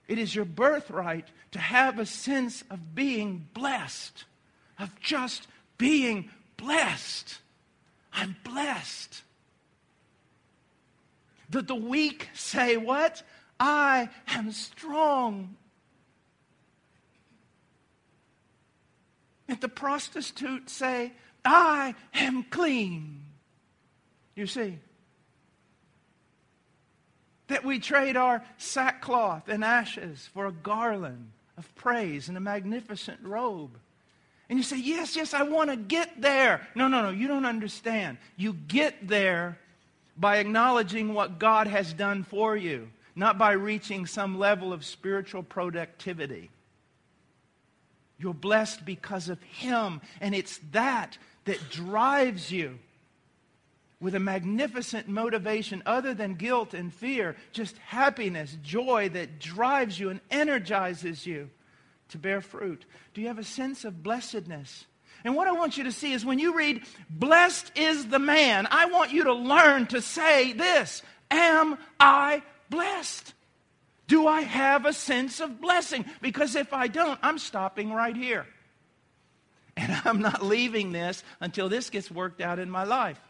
It is your birthright to have a sense of being blessed, of just being blessed. I'm blessed. That the weak say what? I am strong. And the prostitute say, I am clean. You see? That we trade our sackcloth and ashes for a garland of praise and a magnificent robe. And you say, yes, I want to get there. No, you don't understand. You get there by acknowledging what God has done for you, not by reaching some level of spiritual productivity. You're blessed because of Him, and it's that drives you with a magnificent motivation other than guilt and fear, just happiness, joy that drives you and energizes you to bear fruit. Do you have a sense of blessedness? And what I want you to see is when you read, blessed is the man, I want you to learn to say this, am I blessed? Do I have a sense of blessing? Because if I don't, I'm stopping right here. And I'm not leaving this until this gets worked out in my life.